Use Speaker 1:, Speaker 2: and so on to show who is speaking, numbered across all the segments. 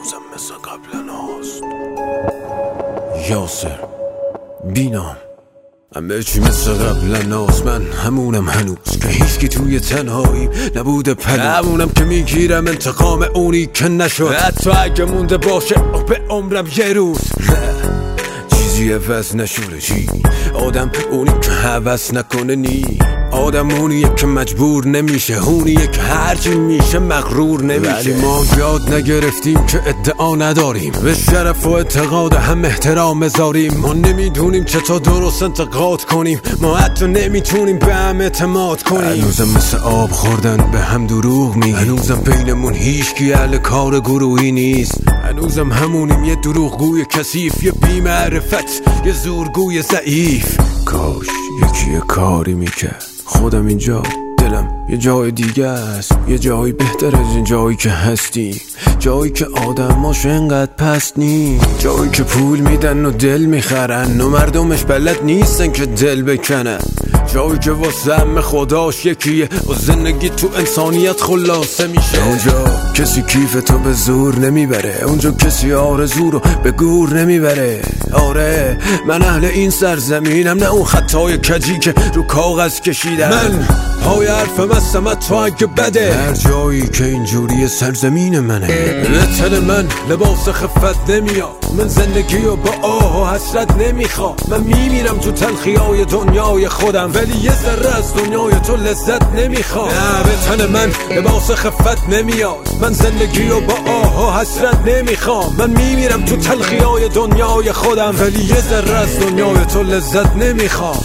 Speaker 1: هنوزم مثل قبل هاست. یاسر بینام همه چی مثل قبل هاست. من همونم هنوز که هیچکی توی تنهایی نبوده پنوز. همونم که میگیرم انتقام اونی که نشد، حتی اگه مونده باشه به عمرم یه روز. چیزی عوض نشده. چی؟ آدم اونی که هوس نکنه نی. آدم اونیه که مجبور نمیشه، اونیه که هرچی میشه مغرور نمیشه. ولی ما یاد نگرفتیم که ادعا نداریم، به شرف و اعتقاد هم احترام بذاریم. ما نمیدونیم چطور درست انتقاد کنیم، ما حتی نمیتونیم به هم اعتماد کنیم. هنوزم مثل آب خوردن به هم دروغ میگیم، هنوزم بینمون هیچکی اهل کار گروهی نیست. هنوزم همونیم، یه دروغگوی کثیف، یه بی‌معرفت، یه زورگوی ضعیف. کاش یکی کاری میکرد. خودم اینجا، دلم یه جای دیگه است، یه جایی بهتر از این جایی که هستیم. جایی که آدماش انقدر پست نی، جایی که پول میدن و دل میخرن و مردمش بلد نیستن که دل بکنن. جایی که واسه همه خداش یکیه و زندگی تو انسانیت خلاصه میشه. اونجا کسی کیف تو به زور نمیبره، اونجا کسی آرزو رو به گور نمیبره. آره من اهل این سرزمینم، نه اون خطای کجی که رو کاغذ کشیدم. من پای حرفم هستم تو اگه بده، هر جایی که اینجوری سرزمین منه. به تن من لباس خفت نمیاد، من زندگی رو با آه و حسرت نمیخوام. من میمیرم تو تلخیای دنیای خودم، ولی یه ذره از دنیای تو لذت نمیخوام. نه به تن من لباس خفت نمیاد، من زندگی رو با آه و حسرت نمیخوام. من میمیرم تو تلخیای دنیای خودم، ولی یه ذره از دنیای تو لذت نمیخوام.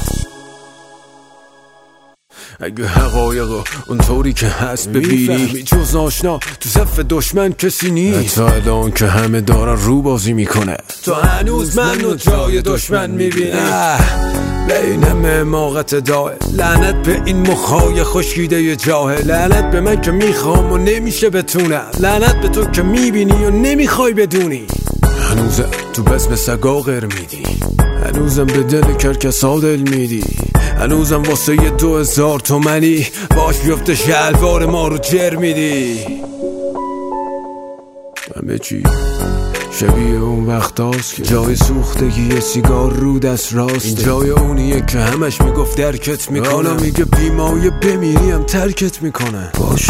Speaker 1: اگه حقایقو اونطوری که هست ببینی، جز آشنا تو صف دشمن کسی نیست. حتی الان که همه دارن رو بازی میکنه، تو هنوز منو جای دشمن میبینی. این همه حماقت داه، لعنت به این مخای خشکیده جاهل. لعنت به من که میخوام و نمیشه بتونم، لعنت به تو که میبینی و نمیخوای بدونی. هنوزم تو بزم سگا غیر میدی، هنوزم به دل کرکسا دل میدی، هنوزم واسه یه 2000 تومنی باش بیفته شلوار ما رو جر میدی. همه چی شبیه اون وقت هاست که جای سوختگی یه سیگار رو دست راست. این جای اونیه که همش میگفت درکت میکنم، میگه بیمایه بمیریم ترکت میکنه. باشه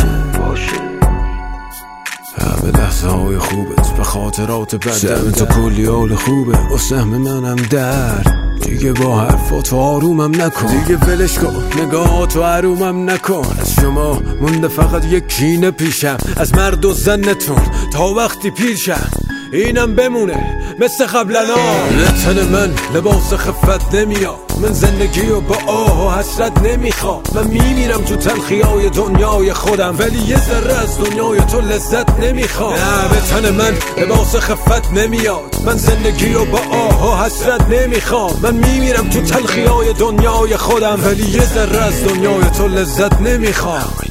Speaker 1: همه لحظه های خوبت به خاطرات بدم، تو کلی حال خوبه و سهم منم در. دیگه با حرفاتو آرومم نکن، دیگه ولش کن نگاهاتو حرومم نکن. از شما مونده فقط یک کینه پیشم، از مرد و زنتون تا وقتی پیرشم. اینم بمونه مثل قبلنا. تن من لباس خفت نمیاد، من زندگی رو با آه و حسرت نمیخوام. من میمیرم تو تلخیای دنیای خودم، ولی یه ذره از دنیای تو لذت نمیخوام. نه به تن من لباس خفت نمیاد، من زندگی رو با آه و حسرت نمیخوام. من میمیرم تو تلخیای دنیای خودم، ولی یه ذره از دنیای تو لذت نمیخوام.